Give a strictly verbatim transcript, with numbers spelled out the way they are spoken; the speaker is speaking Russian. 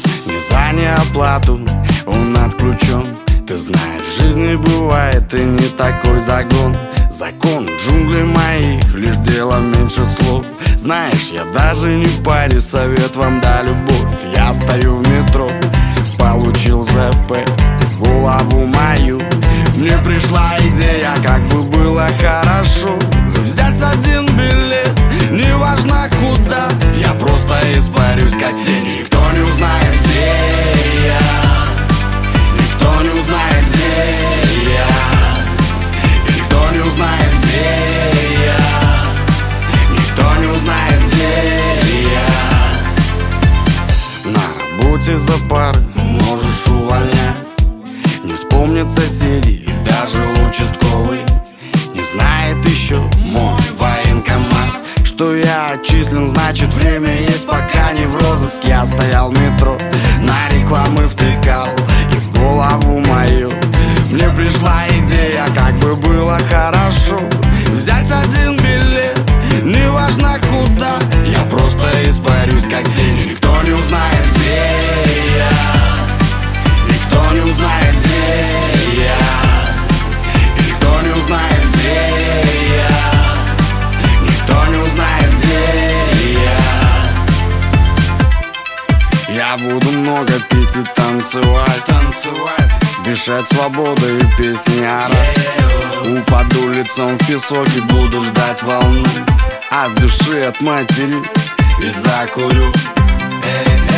не за неоплату он отключен. Ты знаешь, в жизни бывает и не такой загон. Закон джунглей моих, лишь дело меньше слов. Знаешь, я даже не парюсь, совет вам да любовь. Я стою в метро, получил ЗП в голову мою. Мне пришла идея, как бы было хорошо взять один билет, неважно куда. Я просто испарюсь, как тень, никто не узнает, где я. Никто не узнает, где я. Никто не узнает, где я. Никто не узнает, где я. На работе за пары можешь увольнять. Не вспомнят соседи и даже участковый. Не знает еще мой военкомат, что я отчислен, значит время есть, пока не в розыск. Я стоял в метро, на рекламы втыкал, и в голову мою мне пришла идея, как бы было хорошо взять один билет, неважно куда. Я просто испарюсь, как тень, никто не узнает, где я. Никто не узнает, где я. Никто не узнает, где я. Никто не узнает, где я. Я буду много пить и танцевать, танцевать, дышать свободой и песни орать. Упаду лицом в песок и буду ждать волны. От души отматерюсь и закурю.